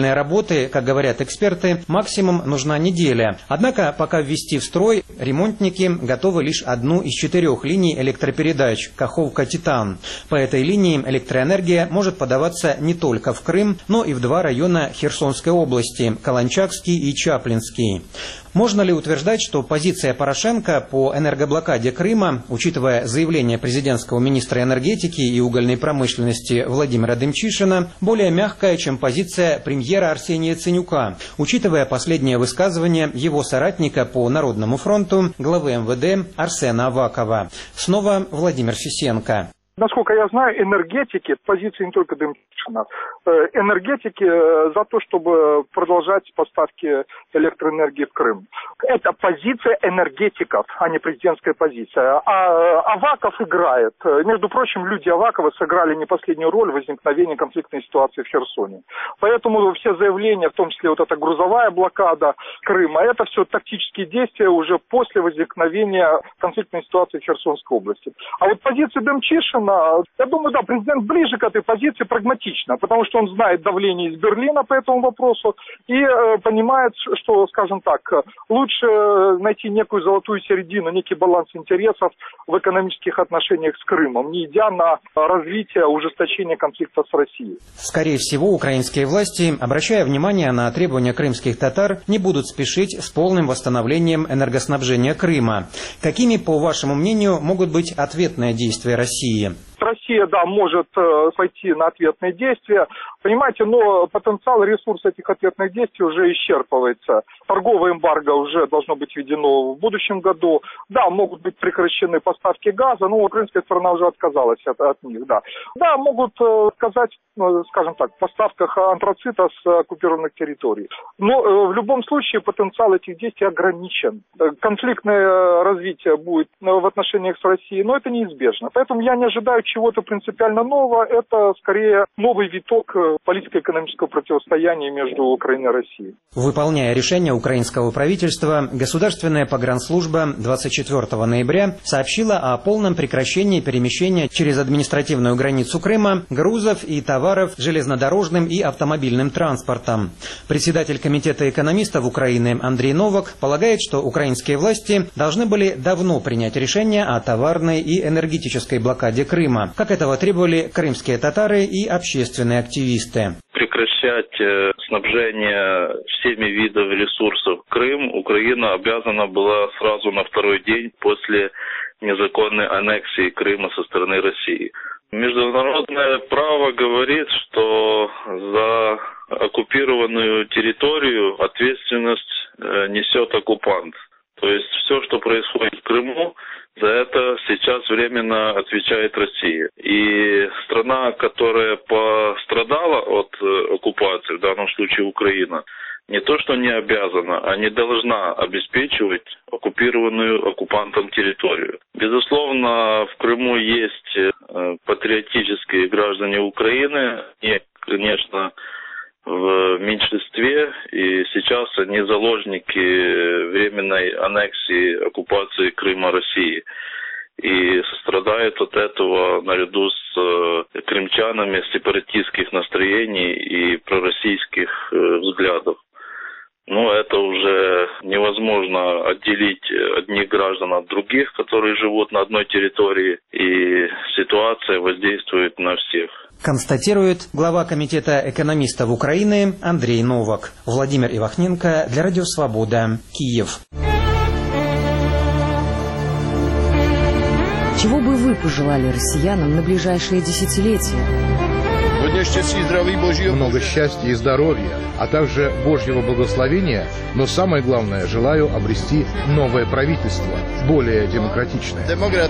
Speaker 18: Подготовительные работы, как говорят эксперты, максимум нужна неделя. Однако пока ввести в строй, ремонтники готовы лишь одну из 4 линий электропередач – Каховка-Титан. По этой линии электроэнергия может подаваться не только в Крым, но и в 2 района Херсонской области – Каланчакский и Чаплинский. Можно ли утверждать, что позиция Порошенко по энергоблокаде Крыма, учитывая заявление президентского министра энергетики и угольной промышленности Владимира Демчишина, более мягкая, чем позиция премьера Арсения Яценюка, учитывая последнее высказывание его соратника по Народному фронту, главы МВД Арсена Авакова? Снова Владимир Фисенко.
Speaker 20: Насколько я знаю, энергетики, позиции не только Демчишина, энергетики за то, чтобы продолжать поставки электроэнергии в Крым. Это позиция энергетиков, а не президентская позиция. А Аваков играет. Между прочим, люди Авакова сыграли не последнюю роль в возникновении конфликтной ситуации в Херсоне. Поэтому все заявления, в том числе вот эта грузовая блокада Крыма, это все тактические действия уже после возникновения конфликтной ситуации в Херсонской области. А вот позиция Демчишина, я думаю, да, президент ближе к этой позиции прагматично, потому что он знает давление из Берлина по этому вопросу и понимает, что, скажем так, лучше найти некую золотую середину, некий баланс интересов в экономических отношениях с Крымом, не идя на развитие, ужесточение конфликта с Россией.
Speaker 18: Скорее всего, украинские власти, обращая внимание на требования крымских татар, не будут спешить с полным восстановлением энергоснабжения Крыма. Какими, по вашему мнению, могут быть ответные действия России?
Speaker 20: Россия, да, может пойти на ответные действия, понимаете, но потенциал, ресурс этих ответных действий уже исчерпывается. Торговое эмбарго уже должно быть введено в будущем году. Да, могут быть прекращены поставки газа, но украинская сторона уже отказалась от них, да. Да, могут отказать, скажем так, в поставках антрацита с оккупированных территорий. Но в любом случае потенциал этих действий ограничен. Конфликтное развитие будет в отношениях с Россией, но это неизбежно. Поэтому я не ожидаю чего-то принципиально нового, это скорее новый виток политико-экономического противостояния между Украиной и Россией.
Speaker 18: Выполняя решение украинского правительства, Государственная погранслужба 24 ноября сообщила о полном прекращении перемещения через административную границу Крыма грузов и товаров железнодорожным и автомобильным транспортом. Председатель Комитета экономистов Украины Андрей Новак полагает, что украинские власти должны были давно принять решение о товарной и энергетической блокаде Крыма, как этого требовали крымские татары и общественные активисты.
Speaker 21: Прекращать снабжение всеми видами ресурсов Крым Украина обязана была сразу на 2-й день после незаконной аннексии Крыма со стороны России. Международное право говорит, что за оккупированную территорию ответственность несет оккупант. То есть все, что происходит в Крыму, за это сейчас временно отвечает Россия. И страна, которая пострадала от оккупации, в данном случае Украина, не то что не обязана, а не должна обеспечивать оккупированную оккупантом территорию. Безусловно, в Крыму есть патриотические граждане Украины, и, конечно, в меньшинстве, и сейчас они заложники временной аннексии, оккупации Крыма России. И страдают от этого наряду с крымчанами сепаратистских настроений и пророссийских взглядов. Но это уже невозможно отделить одних граждан от других, которые живут на одной территории, и ситуация воздействует на всех.
Speaker 18: Констатирует глава Комитета экономистов Украины Андрей Новак. Владимир Ивахненко для Радио Свобода, Киев.
Speaker 22: Чего бы вы пожелали россиянам на ближайшие десятилетия?
Speaker 23: Много счастья и здоровья, а также Божьего благословения, но самое главное, желаю обрести новое правительство, более демократичное.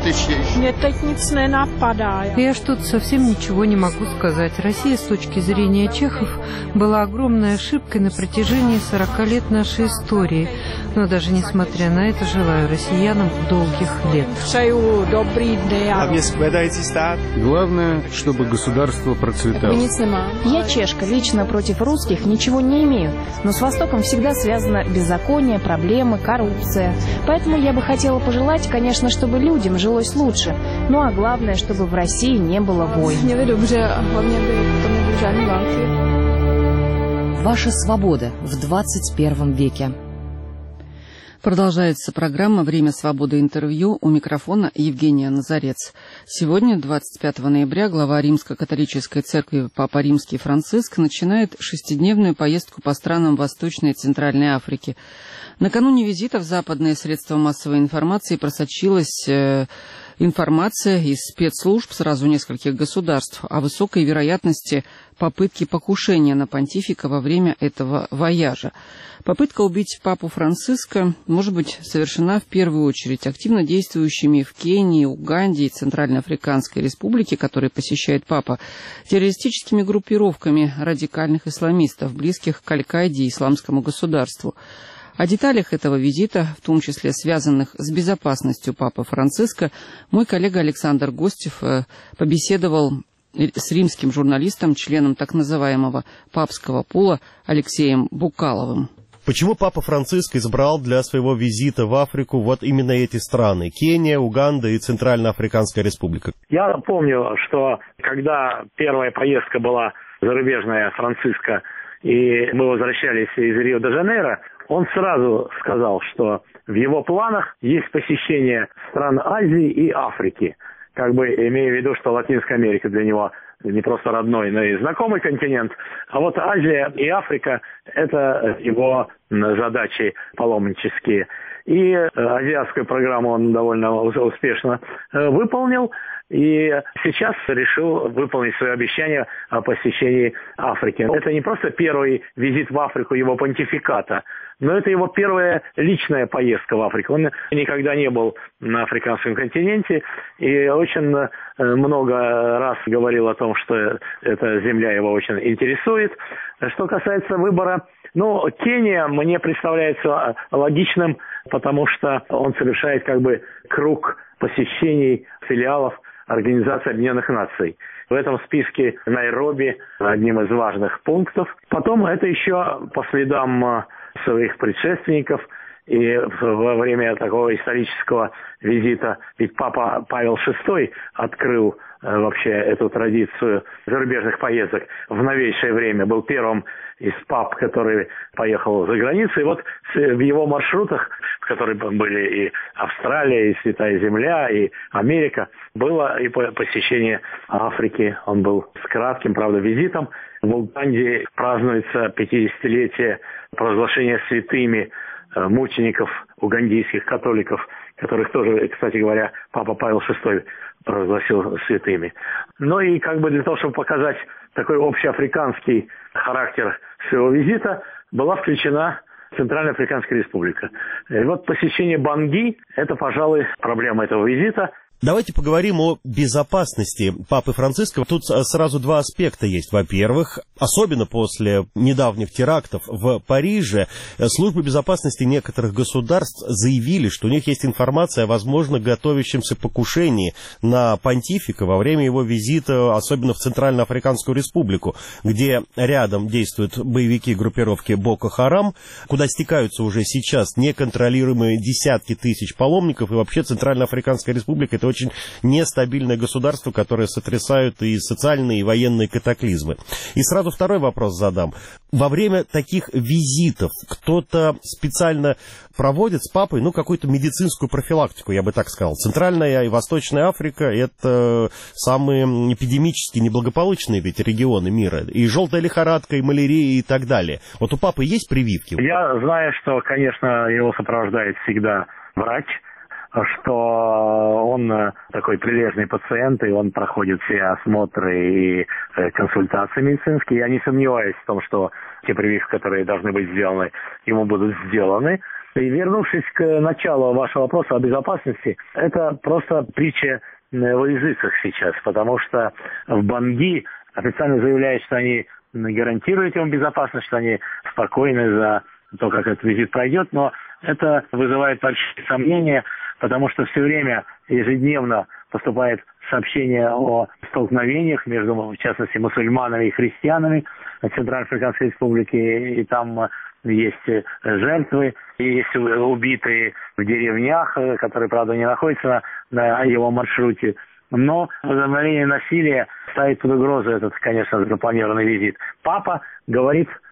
Speaker 12: Я что-то совсем ничего не могу сказать. Россия, с точки зрения чехов, была огромной ошибкой на протяжении 40 лет нашей истории. Но даже несмотря на это, желаю россиянам долгих лет.
Speaker 23: Главное, чтобы государство процветало.
Speaker 24: Я чешка, лично против русских ничего не имею, но с Востоком всегда связано беззаконие, проблемы, коррупция. Поэтому я бы хотела пожелать, конечно, чтобы людям жилось лучше, ну а главное, чтобы в России не было войн.
Speaker 22: Ваша свобода в 21 веке.
Speaker 1: Продолжается программа «Время свободы интервью». У микрофона Евгения Назарец. Сегодня, 25 ноября, глава Римско-католической церкви Папа Римский Франциск начинает шестидневную поездку по странам Восточной и Центральной Африки. Накануне визита в западные средства массовой информации просочилась информация из спецслужб сразу нескольких государств о высокой вероятности попытки покушения на понтифика во время этого вояжа. Попытка убить папу Франциска может быть совершена в первую очередь активно действующими в Кении, Уганде и Центральноафриканской республике, которые посещает папа, террористическими группировками радикальных исламистов, близких к Аль-Каиде и Исламскому государству. О деталях этого визита, в том числе связанных с безопасностью папы Франциска, мой коллега Александр Гостев побеседовал с римским журналистом, членом так называемого папского пула Алексеем Букаловым.
Speaker 2: Почему папа Франциск избрал для своего визита в Африку вот именно эти страны? Кения, Уганда и Центральноафриканская республика.
Speaker 3: Я помню, что когда первая поездка была зарубежная Франциска, и мы возвращались из Рио-де-Жанейро, он сразу сказал, что в его планах есть посещение стран Азии и Африки. Как бы имея в виду, что Латинская Америка для него не просто родной, но и знакомый континент. А вот Азия и Африка – это его задачи паломнические. И азиатскую программу он довольно успешно выполнил. И сейчас решил выполнить свое обещание о посещении Африки. Это не просто первый визит в Африку его понтификата, но это его первая личная поездка в Африку. Он никогда не был на африканском континенте и очень много раз говорил о том, что эта земля его очень интересует. Что касается выбора, Кения мне представляется логичным, потому что он совершает как бы круг посещений филиалов Организации Объединенных Наций. В этом списке Найроби одним из важных пунктов. Потом это еще по следам своих предшественников. И во время такого исторического визита, ведь папа Павел VI открыл вообще эту традицию зарубежных поездок в новейшее время, был первым из пап, который поехал за границу. И вот в его маршрутах, в которых были и Австралия, и Святая Земля, и Америка, было и посещение Африки. Он был с кратким, правда, визитом. В Уганде празднуется 50-летие провозглашения святыми мучеников угандийских католиков, которых тоже, кстати говоря, папа Павел VI провозгласил святыми. И как бы для того, чтобы показать такой общеафриканский характер своего визита, была включена Центральноафриканская республика. И вот посещение Банги – это, пожалуй, проблема этого визита.
Speaker 2: Давайте поговорим о безопасности папы Франциска. Тут сразу два аспекта есть. Во-первых, особенно после недавних терактов в Париже, службы безопасности некоторых государств заявили, что у них есть информация о возможно готовящемся покушении на понтифика во время его визита, особенно в Центральноафриканскую республику, где рядом действуют боевики группировки Боко-Харам, куда стекаются уже сейчас неконтролируемые десятки тысяч паломников, и вообще Центральноафриканская республика – это очень нестабильное государство, которое сотрясают и социальные, и военные катаклизмы. И сразу второй вопрос задам. Во время таких визитов кто-то специально проводит с папой, какую-то медицинскую профилактику, я бы так сказал. Центральная и Восточная Африка – это самые эпидемически неблагополучные ведь регионы мира. И желтая лихорадка, и малярия, и так далее. Вот у папы есть прививки? Я знаю, что, конечно, его сопровождает всегда врач, что он такой прилежный пациент, и он проходит все осмотры и консультации медицинские. Я не сомневаюсь в том, что те прививки, которые должны быть сделаны, ему будут сделаны. И вернувшись к началу вашего вопроса о безопасности, это просто притча во языцах сейчас, потому что в Банги официально заявляют, что они гарантируют ему безопасность, что они спокойны за то, как этот визит пройдет, но это вызывает большие сомнения, потому что все время ежедневно поступает сообщение о столкновениях между, в частности, мусульманами и христианами в Центральноафриканской республике, и там есть жертвы, и есть убитые в деревнях, которые, правда, не находятся на его маршруте. Но возобновление насилия ставит под угрозу этот, конечно, запланированный визит. Папа говорит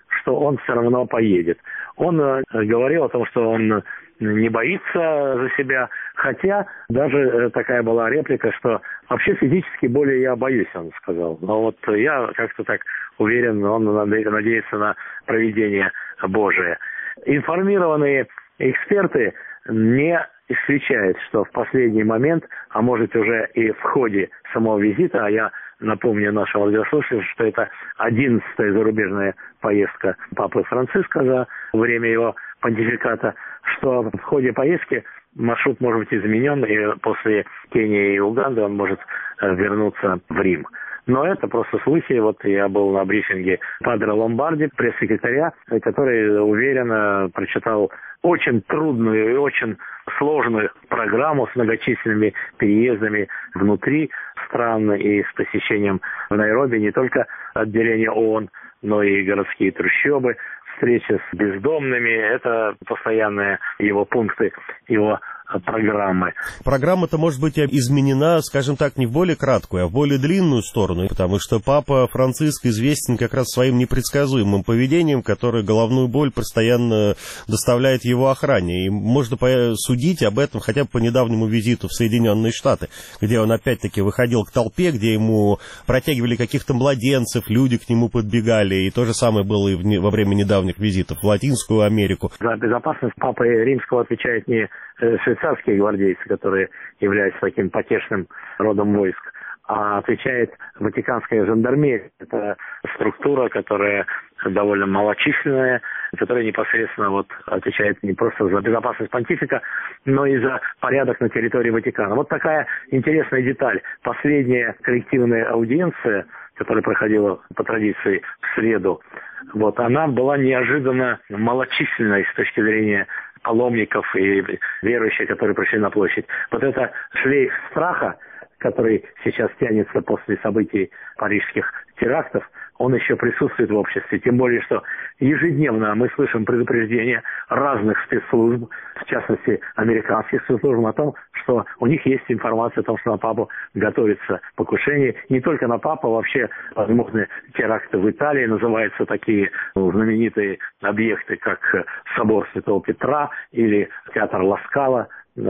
Speaker 3: что он все равно поедет. Он говорил о том, что он не боится за себя, хотя даже такая была реплика, что вообще физически более я боюсь, он сказал. Но вот я как-то так уверен, он надеется на провидение Божие. Информированные эксперты не исключают, что в последний момент, а может уже и в ходе самого визита, а я напомню нашим радиослушателям, что это 11-я зарубежная поездка Папы Франциска за время его понтификата, что в ходе поездки маршрут может быть изменен, и после Кении и Уганды он может вернуться в Рим. Но это просто слухи. Вот я был на брифинге Падре Ломбарди, пресс-секретаря, который уверенно прочитал очень трудную и очень сложную программу с многочисленными переездами внутри стран и с посещением в Найроби не только отделения ООН, но и городские трущобы, встречи с бездомными. Это постоянные его пункты, его программы.
Speaker 2: Программа-то может быть изменена, скажем так, не в более краткую, а в более длинную сторону, потому что Папа Франциск известен как раз своим непредсказуемым поведением, которое головную боль постоянно доставляет его охране. И можно судить об этом хотя бы по недавнему визиту в Соединенные Штаты, где он опять-таки выходил к толпе, где ему протягивали каких-то младенцев, люди к нему подбегали. И то же самое было и во время недавних визитов в Латинскую Америку.
Speaker 3: За безопасность Папы Римского отвечает не швейцарские гвардейцы, которые являются таким потешным родом войск, а отвечает Ватиканская жандармерия. Это структура, которая довольно малочисленная, которая непосредственно отвечает не просто за безопасность понтифика, но и за порядок на территории Ватикана. Вот такая интересная деталь. Последняя коллективная аудиенция, которая проходила по традиции в среду, она была неожиданно малочисленной с точки зрения паломников и верующих, которые пришли на площадь. Вот это шлейф страха, который сейчас тянется после событий парижских терактов, он еще присутствует в обществе. Тем более, что ежедневно мы слышим предупреждения разных спецслужб, в частности, американских спецслужб, о том, что у них есть информация о том, что на Папу готовится покушение. Не только на Папу, вообще возможны теракты в Италии. Называются такие знаменитые объекты, как собор Святого Петра или театр Ла Скала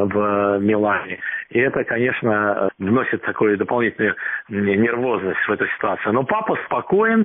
Speaker 3: в Милане. И это, конечно, вносит такую дополнительную нервозность в эту ситуацию. Но Папа спокоен.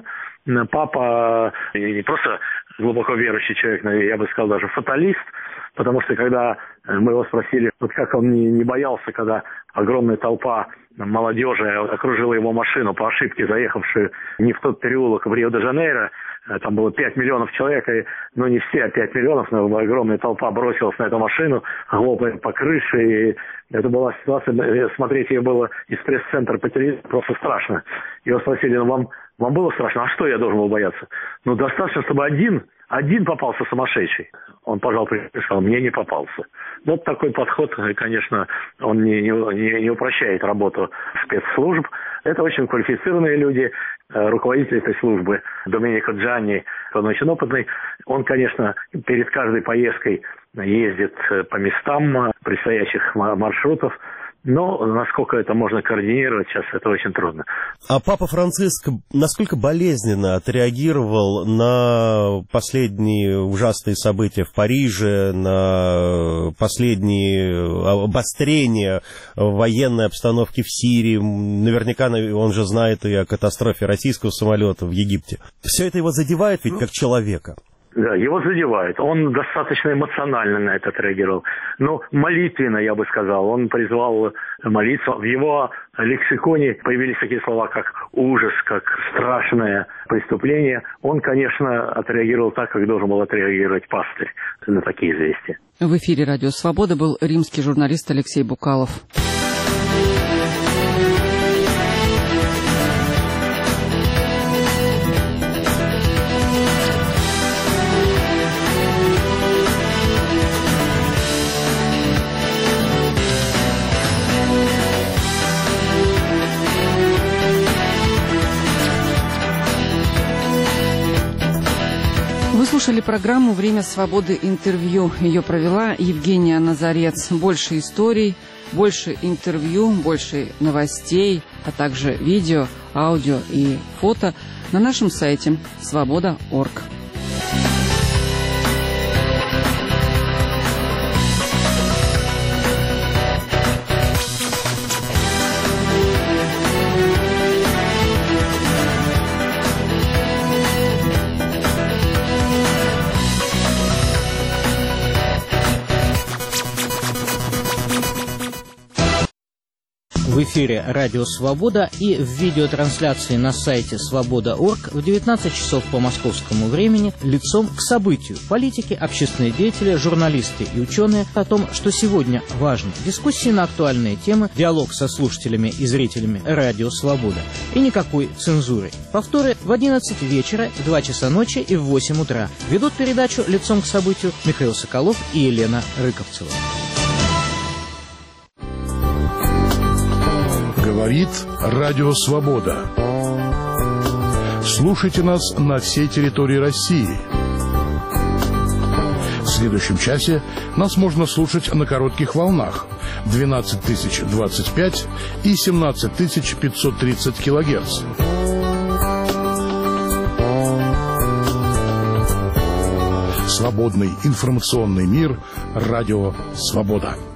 Speaker 3: Папа не просто глубоко верующий человек, но я бы сказал даже фаталист, потому что когда мы его спросили, как он не боялся, когда огромная толпа молодежи окружила его машину по ошибке, заехавшую не в тот переулок в Рио-де-Жанейро, там было 5 миллионов человек, но не все 5 миллионов, но огромная толпа бросилась на эту машину, хлопая по крыше, и это была ситуация, смотреть ее было из пресс-центра по телевизору просто страшно. Его спросили, вам было страшно? А что я должен был бояться? Достаточно, чтобы один попался сумасшедший. Он пожал плечами и сказал, мне не попался. Вот такой подход, конечно, он не упрощает работу спецслужб. Это очень квалифицированные люди. Руководитель этой службы Доменико Джанни, он очень опытный. Он, конечно, перед каждой поездкой ездит по местам предстоящих маршрутов. Но насколько это можно координировать сейчас, это очень трудно.
Speaker 2: А Папа Франциск насколько болезненно отреагировал на последние ужасные события в Париже, на последние обострения военной обстановки в Сирии? Наверняка он же знает и о катастрофе российского самолета в Египте. Все это его задевает ведь как человека?
Speaker 3: Да, его задевает. Он достаточно эмоционально на это отреагировал. Молитвенно, я бы сказал. Он призвал молиться. В его лексиконе появились такие слова, как ужас, как страшное преступление. Он, конечно, отреагировал так, как должен был отреагировать пастырь на такие известия.
Speaker 1: В эфире «Радио Свобода» был римский журналист Алексей Букалов. Вы слушали программу «Время свободы. Интервью». Ее провела Евгения Назарец. Больше историй, больше интервью, больше новостей, а также видео, аудио и фото на нашем сайте свобода.орг.
Speaker 4: В эфире «Радио Свобода» и в видеотрансляции на сайте свобода.орг в 19 часов по московскому времени лицом к событию. Политики, общественные деятели, журналисты и ученые о том, что сегодня важно. Дискуссии на актуальные темы, диалог со слушателями и зрителями «Радио Свобода». И никакой цензуры. Повторы в 11 вечера, в 2 часа ночи и в 8 утра. Ведут передачу лицом к событию Михаил Соколов и Елена Рыковцева.
Speaker 23: Говорит Радио Свобода. Слушайте нас на всей территории России. В следующем часе нас можно слушать на коротких волнах 12025 и 17530 килогерц. Свободный информационный мир. Радио Свобода.